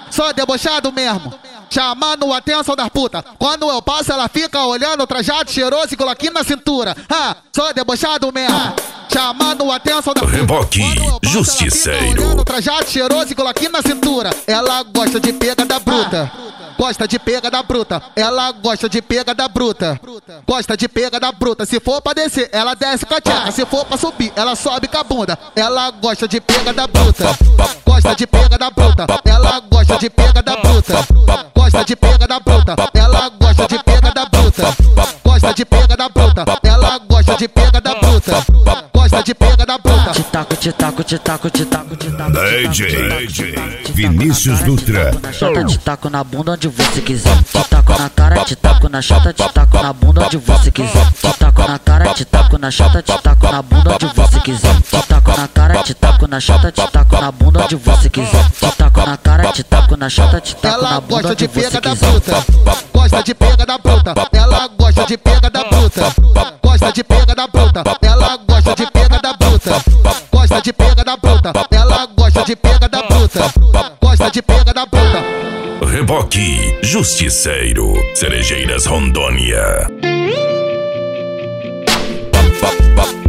Só debochado mesmo, chamando a atenção das putas. Quando eu passo, ela fica olhando, trajado cheiroso e coloquinho na cintura. Só debochado mesmo, chamando a atenção das putas. Reboque Justiceiro, Trajado cheiroso e coloquinho na cintura. Ela gosta de pegada bruta. Gosta de pegada bruta, ela gosta de pegada bruta. Gosta de pegada bruta, se for pra descer, ela desce com a tcheca. Se for pra subir, ela sobe com a bunda. Ela gosta de pegada bruta. Gosta de pegada bruta, ela gosta de pegada bruta. Gosta de pegada bruta, ela gosta de pegada bruta. Gosta de pegada bruta, ela gosta de pegada bruta. Gosta de pegada bruta. Titaco, titaco, titaco, titaco, titaco. DJ Vinícius Dutra. Chata de taco na bunda onde você quiser. Titaco na cara, titaco na chata, titaco na bunda onde você quiser. Titaco na cara, titaco na chata, titaco na bunda onde você quiser. Titaco na cara, titaco na chata, titaco na bunda onde você quiser. Titaco na cara, titaco na chata, titaco na bunda onde você quiser. Gosta de pegada bruta, ela gosta de pegada bruta. Gosta de pegada bruta, ela gosta de pegada bruta. Gosta de pegada bruta, ela gosta de pegada bruta. Gosta de pegada bruta. Reboque Justiceiro, Cerejeiras, Rondônia.